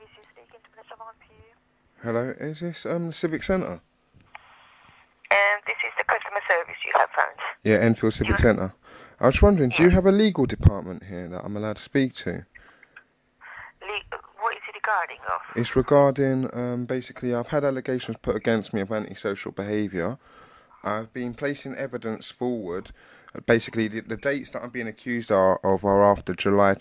Services speaking to Vanessa Montague. Hello, is this the Civic Centre? This is the customer service you have phoned. Yeah, Enfield Civic Centre. I was wondering, do you have a legal department here that I'm allowed to speak to? What is it regarding of? It's regarding, basically, I've had allegations put against me of antisocial behaviour. I've been placing evidence forward. Basically, the dates that I'm being accused of are after July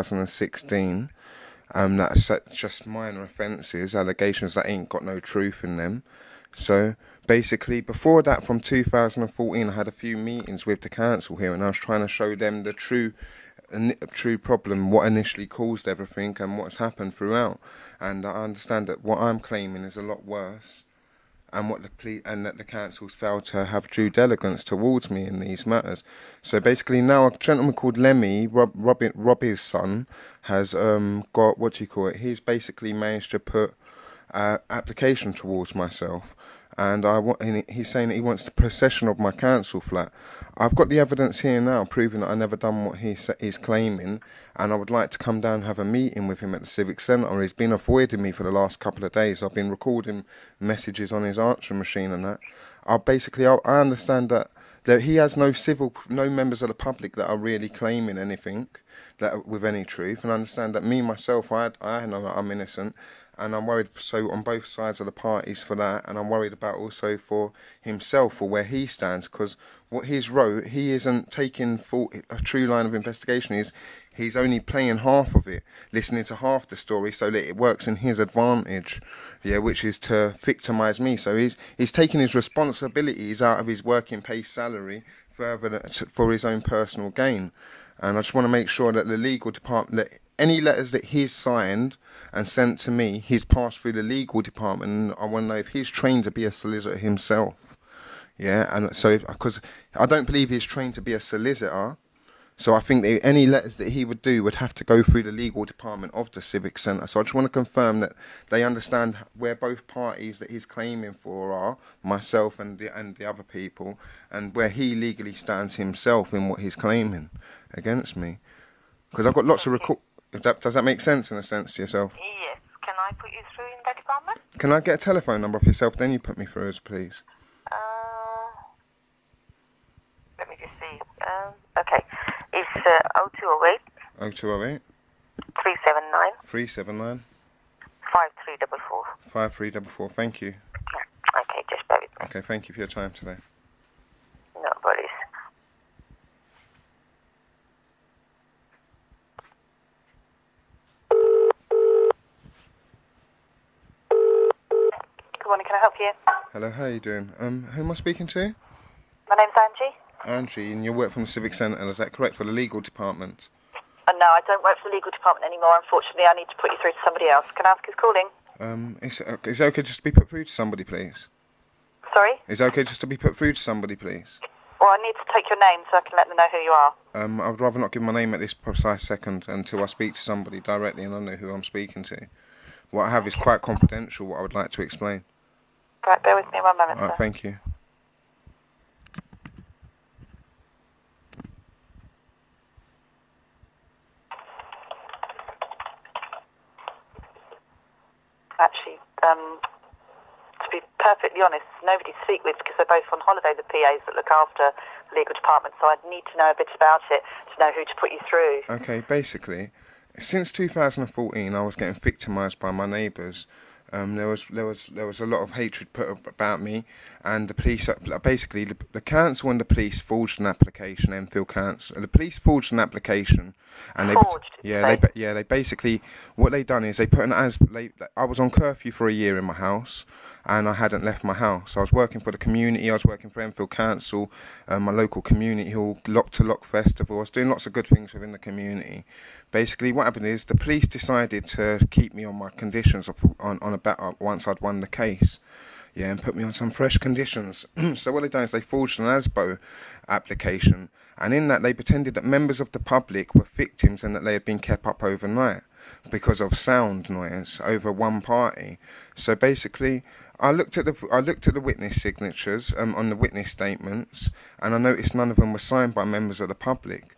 2016. That's just minor offences, allegations that ain't got no truth in them. So basically, before that, from 2014, I had a few meetings with the council here, and I was trying to show them the true problem, what initially caused everything, and what's happened throughout. And I understand that what I'm claiming is a lot worse, and that the council's failed to have due diligence towards me in these matters. So basically, now a gentleman called Lemmy, Robbie's son, has got he's basically managed to put application towards myself, and he's saying that he wants the possession of my council flat. I've got the evidence here now proving that I never done what he's claiming, and I would like to come down and have a meeting with him at the Civic Centre. He's been avoiding me for the last couple of days. I've been recording messages on his answering machine and that. I understand that he has no members of the public that are really claiming anything with any truth, and I understand that myself, I know that I'm innocent, and I'm worried on both sides of the parties for that, and I'm worried about also for himself, for where he stands, because what he's wrote, he isn't taking a true line of investigation. He's only playing half of it, listening to half the story so that it works in his advantage, which is to victimise me. So he's taking his responsibilities out of his working pay salary for his own personal gain. And I just want to make sure that the legal department, that any letters that he's signed and sent to me, he's passed through the legal department. And I want to know if he's trained to be a solicitor himself. Yeah, and so because I don't believe he's trained to be a solicitor, so I think that any letters that he would do would have to go through the legal department of the Civic Centre. So I just want to confirm that they understand where both parties that he's claiming for are, myself and the other people, and where he legally stands himself in what he's claiming against me. Because I've got lots of does that make sense in a sense to yourself? Yes. Can I put you through in that department? Can I get a telephone number of yourself, then you put me through, please? Let me just see. Okay. It's 0208 0208 379 379 5344. 5344. Thank you. Okay, just bear with me. Okay, thank you for your time today. No worries. Good morning, can I help you? Hello, how are you doing? Who am I speaking to? My name's Angie. Angie, and you work from the Civic Centre, is that correct, for the legal department? No, I don't work for the legal department anymore. Unfortunately, I need to put you through to somebody else. Can I ask who's calling? Is it okay just to be put through to somebody, please? Sorry? Is it okay just to be put through to somebody, please? Well, I need to take your name so I can let them know who you are. I would rather not give my name at this precise second until I speak to somebody directly and I know who I'm speaking to. What I have is quite confidential, what I would like to explain. Right, bear with me one moment, Alright, sir. thank you. Actually, to be perfectly honest, nobody to speak with because they're both on holiday, the PAs that look after the legal department, so I'd need to know a bit about it to know who to put you through. Okay, basically, since 2014, I was getting victimised by my neighbours. There was a lot of hatred put about me, and the police, basically the council and the police forged an application. Enfield Council, the police forged an application, and they basically, what they done is they put I was on curfew for a year in my house, and I hadn't left my house. I was working for the community. I was working for Enfield Council, my local community hall, Lock to Lock festival. I was doing lots of good things within the community. Basically, what happened is the police decided to keep me on my conditions on a bet once I'd won the case, and put me on some fresh conditions. So what they done is they forged an ASBO application, and in that they pretended that members of the public were victims and that they had been kept up overnight because of sound noise over one party. So basically, I looked at the witness signatures on the witness statements, and I noticed none of them were signed by members of the public.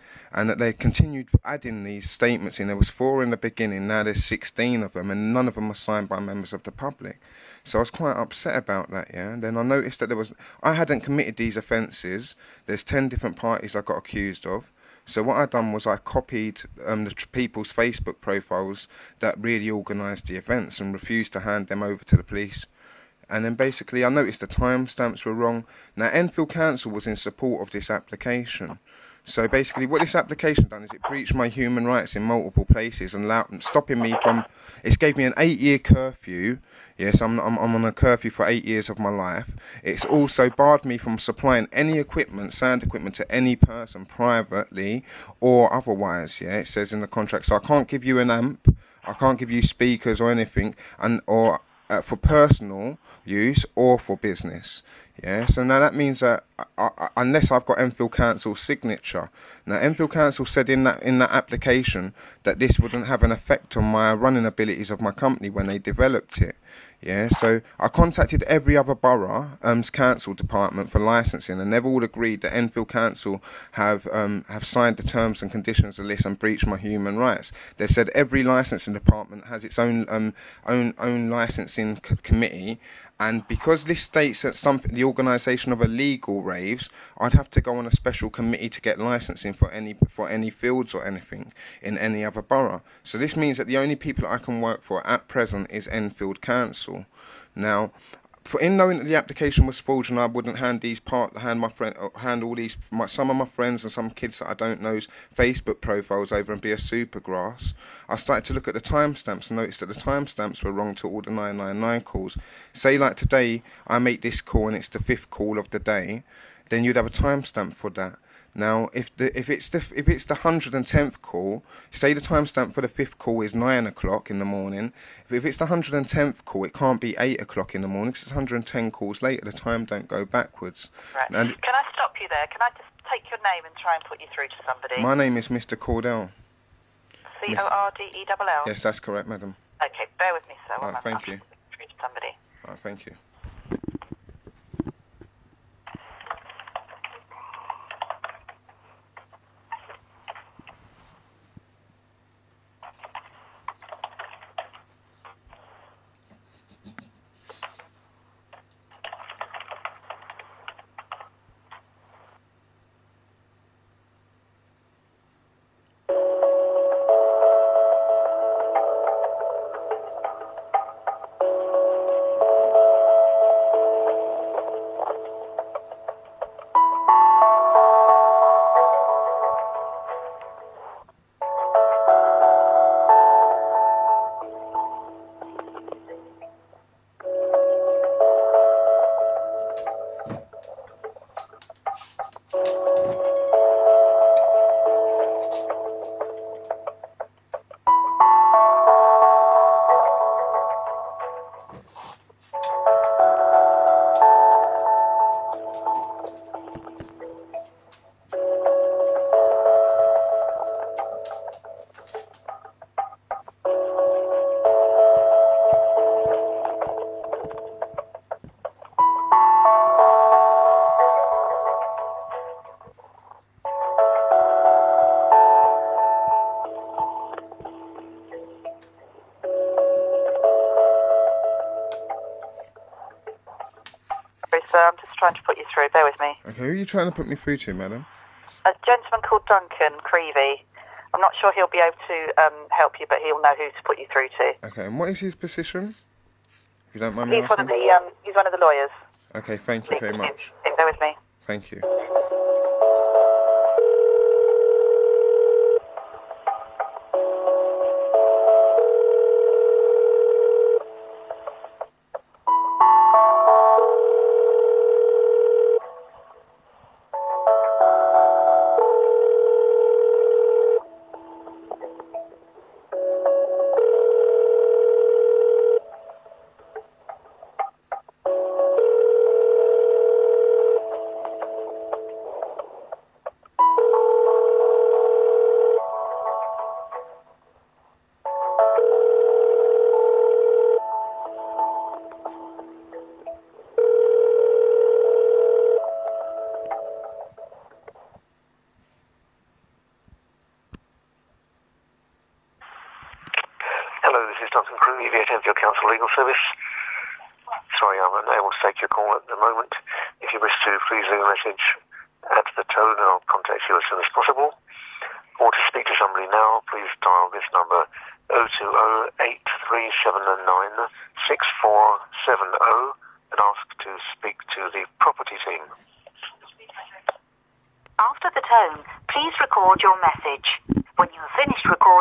and that they continued adding these statements in. There was 4 in the beginning, now there's 16 of them, and none of them were signed by members of the public. So I was quite upset about that, yeah. And then I noticed that I hadn't committed these offences. There's 10 different parties I got accused of. So what I done was I copied people's Facebook profiles that really organised the events and refused to hand them over to the police. And then basically I noticed the timestamps were wrong. Now Enfield Council was in support of this application. So basically what this application done is it breached my human rights in multiple places and stopping me from, it gave me an 8-year curfew. Yes, I'm on a curfew for 8 years of my life. It's also barred me from supplying any equipment, sound equipment, to any person privately or otherwise. Yeah, it says in the contract. So I can't give you an amp, I can't give you speakers or anything, or for personal use or for business. Yeah, so now that means that unless I've got Enfield Council's signature. Now Enfield Council said in that application that this wouldn't have an effect on my running abilities of my company when they developed it. Yeah, so I contacted every other borough's council department for licensing, and they've all agreed that Enfield Council have signed the terms and conditions of this and breached my human rights. They've said every licensing department has its own licensing committee, and because this states that the organisation of illegal raves, I'd have to go on a special committee to get licensing for any fields or anything in any other borough. So this means that the only people that I can work for at present is Enfield Council. Now, in knowing that the application was forged and I wouldn't hand some of my friends and some kids that I don't know's Facebook profiles over and be a supergrass, I started to look at the timestamps and noticed that the timestamps were wrong to all the 999 calls. Say like today I make this call and it's the 5th call of the day, then you'd have a timestamp for that. Now, if it's the 110th call, say the timestamp for the 5th call is 9 o'clock in the morning. If it's the 110th call, it can't be 8 o'clock in the morning because it's 110 calls later. The time don't go backwards. Right. And can I stop you there? Can I just take your name and try and put you through to somebody? My name is Mr. Cordell. Cordell? Yes, that's correct, madam. Okay, bear with me, sir. All right, thank you. Through to somebody. All right, thank you. Sir, I'm just trying to put you through. Bear with me. Okay, who are you trying to put me through to, madam? A gentleman called Duncan Creevy. I'm not sure he'll be able to help you, but he'll know who to put you through to. Okay, and what is his position? If you don't mind me asking. He's one of the lawyers. Okay, thank you very much. Bear with me. Thank you. Enfield Council Legal Service. Sorry, I'm unable to take your call at the moment. If you wish to, please leave a message at the tone and I'll contact you as soon as possible. Or to speak to somebody now, please dial this number 020-8379-6470 and ask to speak to the property team. After the tone, please record your message. When you have finished recording,